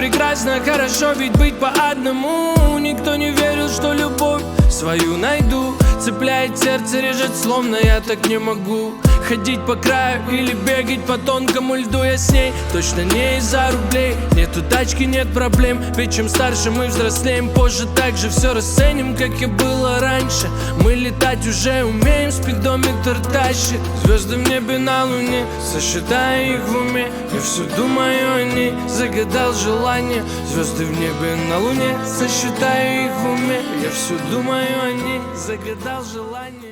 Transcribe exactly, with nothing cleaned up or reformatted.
прекрасно, хорошо ведь быть по одному. Никто не верил, что любовь свою найду. Цепляет сердце, режет, словно я так не могу. Ходить по краю или бегать по тонкому льду. Я с ней точно не из-за рублей. Нету тачки, нет проблем. Ведь чем старше мы взрослеем, позже так же все расценим, как и было раньше. Мы летать уже умеем, спидометр тащит. Звезды в небе на луне, сосчитаю их в уме. Я все думаю о ней, загадал желание. Звезды в небе на луне, сосчитаю их в уме. Я все думаю о ней, загадал желание.